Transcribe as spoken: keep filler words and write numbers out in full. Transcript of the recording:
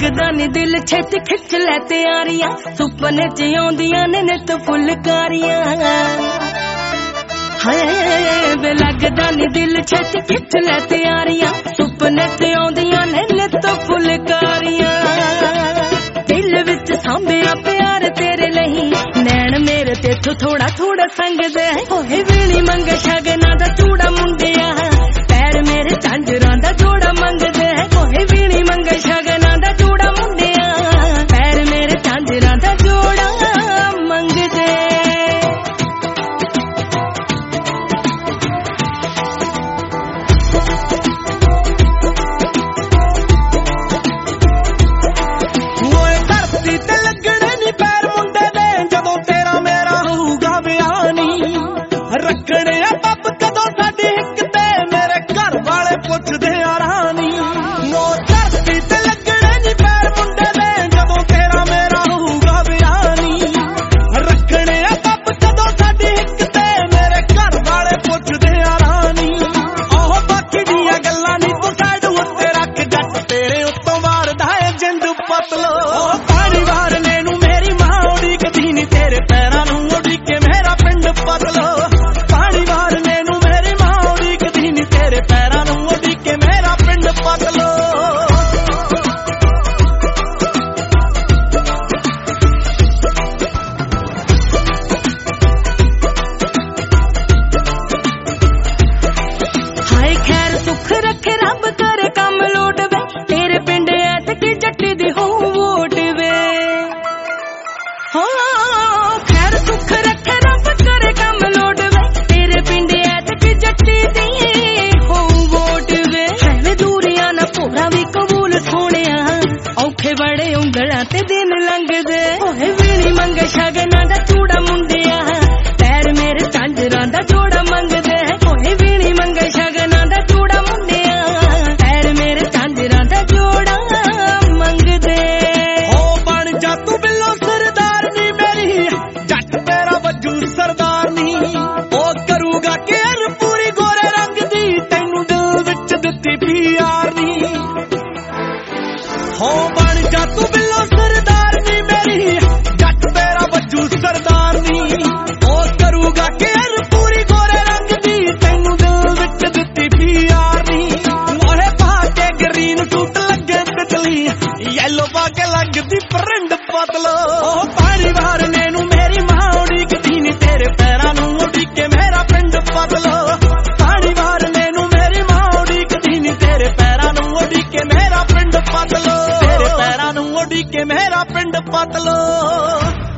लगदा नी दिल छेती खिच लै त्यारियां सुपने च आउंदियां ने नित फुलकारियां हाय वे लगदा नी दिल छेती खिच लै त्यारियां सुपने च आउंदियां ने नित फुलकारियां दिल विच सांभिया प्यार तेरे लही नैन मेरे तेथों थोड़ा थोड़ा संगदे होए वीणी मंग शगना दा चूड़ा मुंडिया पैर मेरे झांजरां दा जोड़ा मंगदे होए वीणी मंग शगना दा चूड़ा मुंडिया पैर मेरे झांजरां दा जोड़ा मंगदे बड़े उंगलां ते दिन लंघदे होए वीणी मंग शगना दा चूड़ा मुंडिया पैर मेरे झांजरां दा जोड़ा मंगदे होए वीणी मंग शगना दा चूड़ा मुंडिया पैर मेरे झांजरां दा जोड़ा मंगदे ओ बन जा तू बिल्लो सरदार नी मेरी जट तेरा वजू सरदार नी ओ करूगा केयर पूरी गोरे रंग दी तैनू दिल विच दित्ती प्यार नी हो बन जा तू बिल्लो सरदार नी मेरी जट तेरा वजू सरदार नी ओ करूगा केयर पूरी गोरे रंग दी तैनू दिल विच दित्ती प्यार नी मोहे पा के ग्रीन सूट लगे तितली येलो पा के लगदी परिंड पतलो ओ पानी वार नैनू मेरी मां उड़ीकदी नी तेरे पैरां नूं उड़ीके मेरा पिंड पतलो पानी वार नैनू मेरी मां उड़ीकदी नी तेरे पैरां नूं उड़ीके मेरा पिंड पतलो के मेरा पिंड पतलो।